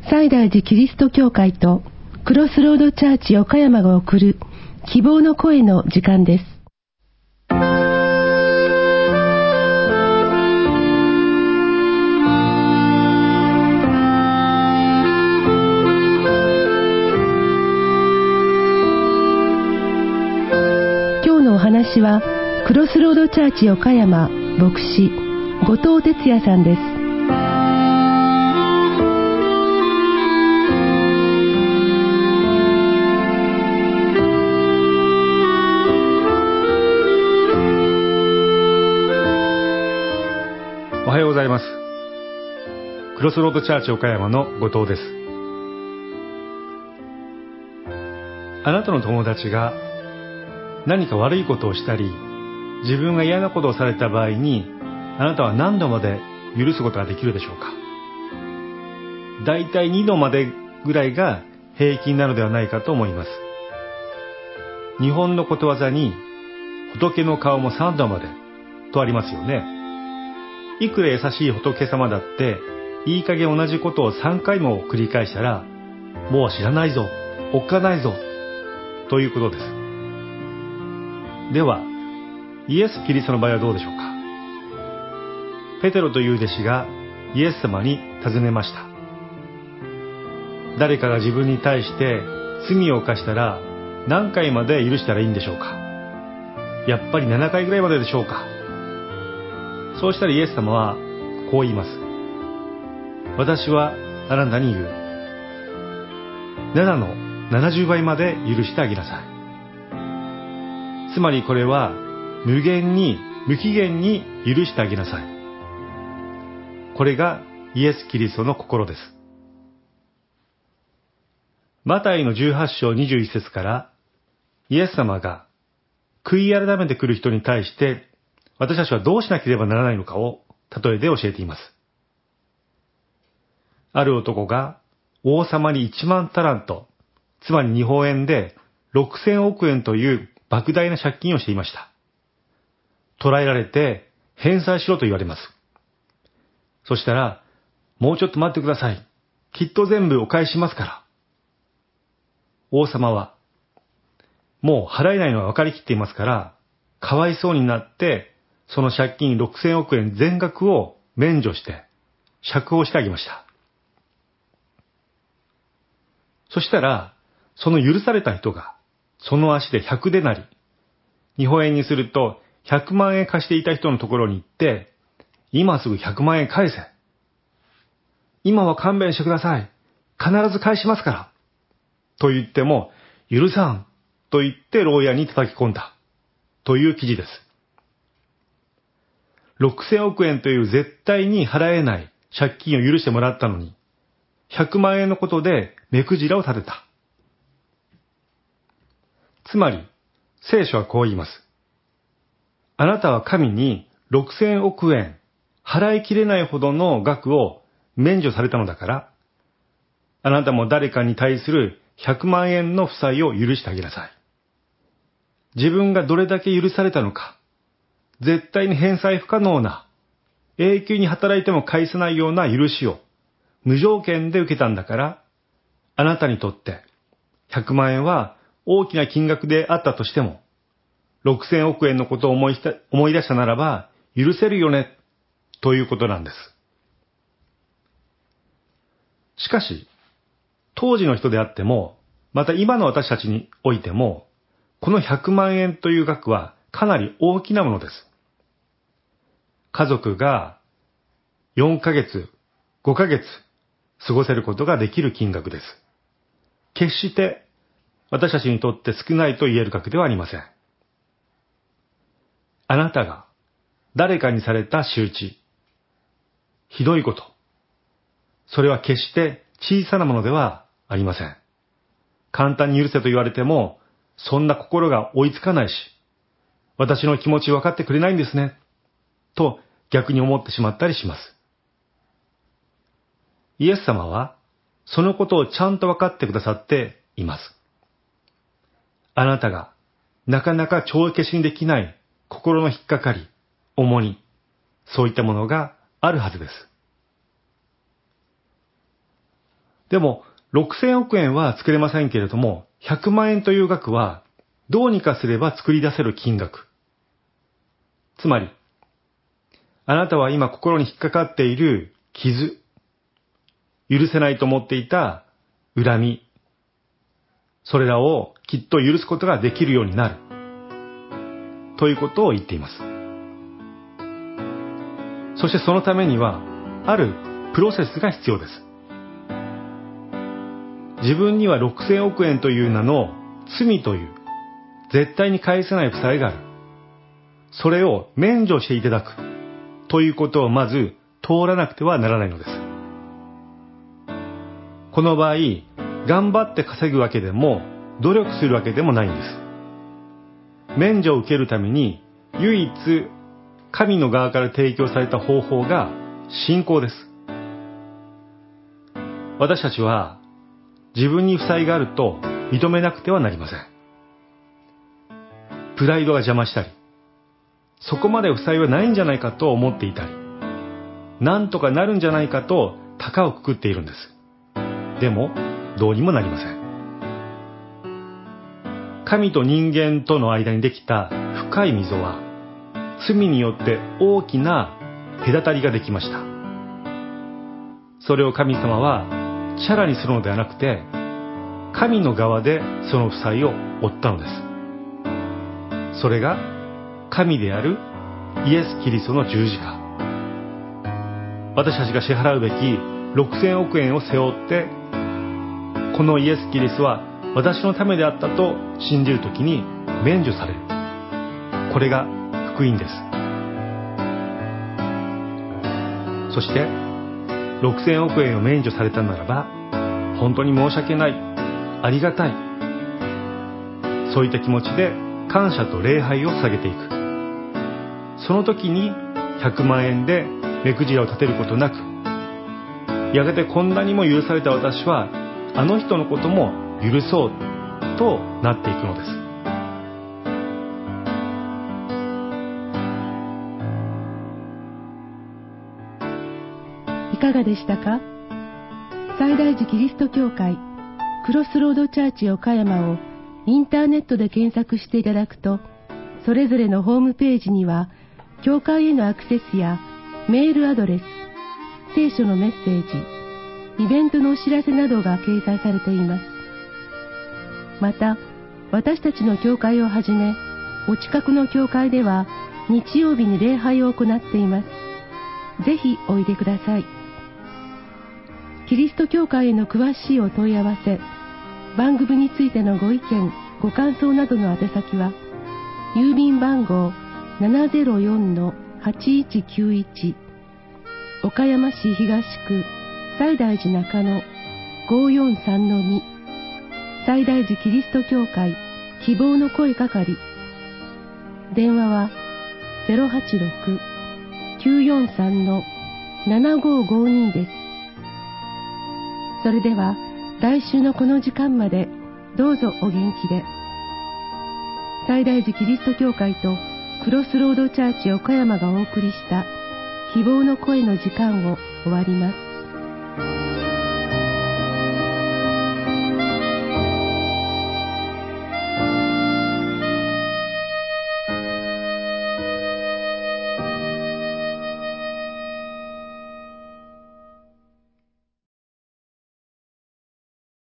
西大寺キリスト教会とクロスロードチャーチ岡山が送る希望の声の時間です。今日のお話はクロスロードチャーチ岡山牧師後藤哲也さんです。 おはようございます。クロスロードチャーチ岡山の後藤です。あなたの友達が何か悪いことをしたり、自分が嫌なことをされた場合に、あなたは何度まで許すことができるでしょうか。だいたい2度までぐらいが平均なのではないかと思います。日本のことわざに、仏の顔も3度までとありますよね。いくら優しい仏様だって、いい加減同じことを3回も繰り返したら、もう知らないぞ、おっかないぞ、ということです。では、イエス・キリストの場合はどうでしょうか。ペテロという弟子がイエス様に尋ねました。誰かが自分に対して罪を犯したら何回まで許したらいいんでしょうか。やっぱり7回ぐらいまででしょうか。そうしたらイエス様はこう言います。私はあなたに言う。7の70倍まで許してあげなさい。つまりこれは無限に無期限に許してあげなさい。これがイエス・キリストの心です。マタイの18章21節からイエス様が悔い改めてくる人に対して私たちはどうしなければならないのかを例えで教えています。ある男が王様に1万タラント、つまり日本円で6000億円という莫大な借金をしていました。捕らえられて返済しろと言われます。そしたら、もうちょっと待ってください。きっと全部お返ししますから。王様は、もう払えないのは分かりきっていますから、かわいそうになって、その借金6000億円全額を免除して、釈放してあげました。そしたら、その許された人が、その足で100デナリ、日本円にすると100万円貸していた人のところに行って、今すぐ100万円返せ。今は勘弁してください。必ず返しますから。と言っても、許さん。と言って牢屋に叩き込んだ。という記事です。6000億円という絶対に払えない借金を許してもらったのに、100万円のことで目くじらを立てた。つまり、聖書はこう言います。あなたは神に6000億円払いきれないほどの額を免除されたのだから、あなたも誰かに対する100万円の負債を許してあげなさい。自分がどれだけ許されたのか、絶対に返済不可能な、永久に働いても返せないような許しを無条件で受けたんだから、あなたにとって100万円は大きな金額であったとしても、6000億円のことを思い出したならば許せるよね、ということなんです。しかし、当時の人であっても、また今の私たちにおいても、この100万円という額はかなり大きなものです。家族が4ヶ月、5ヶ月過ごせることができる金額です。決して私たちにとって少ないと言える額ではありません。あなたが誰かにされた仕打ち、ひどいこと、それは決して小さなものではありません。簡単に許せと言われても、そんな心が追いつかないし、私の気持ち分かってくれないんですね、と逆に思ってしまったりします。イエス様は、そのことをちゃんと分かってくださっています。あなたがなかなか帳消しにできない心の引っかかり、重荷、そういったものがあるはずです。 でも、6000億円は作れませんけれども、100万円という額は、どうにかすれば作り出せる金額。つまり、あなたは今心に引っかかっている傷、許せないと思っていた恨み、それらをきっと許すことができるようになる。ということを言っています。そしてそのためには、あるプロセスが必要です。自分には6000億円という名の罪という、絶対に返せない負債がある。それを免除していただく。ということをまず通らなくてはならないのです。この場合、頑張って稼ぐわけでも、努力するわけでもないんです。免除を受けるために、唯一、神の側から提供された方法が信仰です。私たちは、自分に負債があると認めなくてはなりません。プライドが邪魔したり、そこまで負債はないんじゃないかと思っていたり、なんとかなるんじゃないかと高をくくっているんです。でも、どうにもなりません。神と人間との間にできた深い溝は、罪によって大きな隔たりができました。それを神様はチャラにするのではなくて、神の側でその負債を負ったのです。それが神であるイエス・キリストの十字架。私たちが支払うべき6000億円を背負って、このイエス・キリストは私のためであったと信じるときに免除される。これが福音です。そして6000億円を免除されたならば、本当に申し訳ない、ありがたい、そういった気持ちで感謝と礼拝を捧げていく。その時に100万円で目くじらを立てることなく、やがてこんなにも許された私はあの人のことも許そうとなっていくのです。 いかがでしたか？西大寺キリスト教会クロスロードチャーチ岡山をインターネットで検索していただくと、それぞれのホームページには教会へのアクセスやメールアドレス、聖書のメッセージ、イベントのお知らせなどが掲載されています。また、私たちの教会をはじめ、お近くの教会では日曜日に礼拝を行っています。ぜひおいでください。キリスト教会への詳しいお問い合わせ、番組についてのご意見、ご感想などの宛先は、郵便番号 704-8191 岡山市東区西大寺中野 543-2 西大寺キリスト教会希望の声係。電話は 086-943-7552 です。それでは来週のこの時間までどうぞお元気で。西大寺キリスト教会とクロスロードチャーチ岡山がお送りした希望の声の時間を終わります。